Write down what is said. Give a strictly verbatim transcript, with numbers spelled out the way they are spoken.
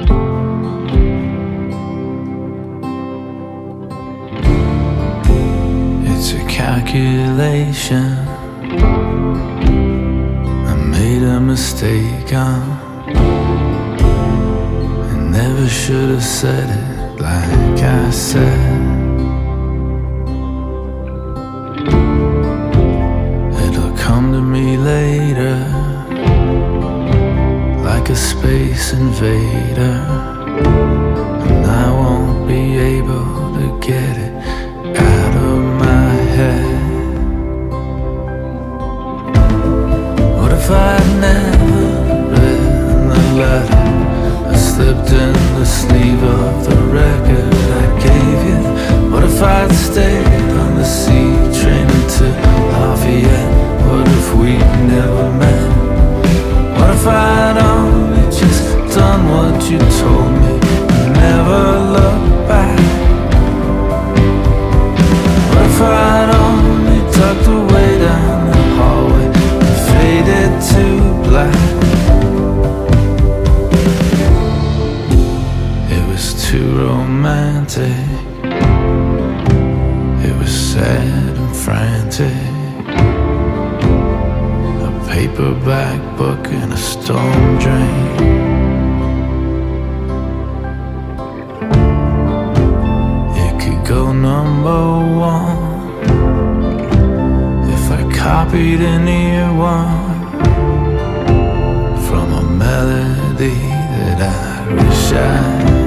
It's a calculation I made a mistake on. I never should have said it like I said. It'll come to me later, like a space invader, and I won't be able to get it out of my head. What if I'd never read the letter I slipped in the sleeve of the record I gave you? What if I'd stayed on the C train into Lafayette? What if we'd never met? What if I'd only just done what you told me and never looked back? What if I'd only tucked away down the hallway and faded to black? It was too romantic, it was sad and frantic, a paperback book in a storm drain. It could go number one if I copied an earworm from a melody that I wish I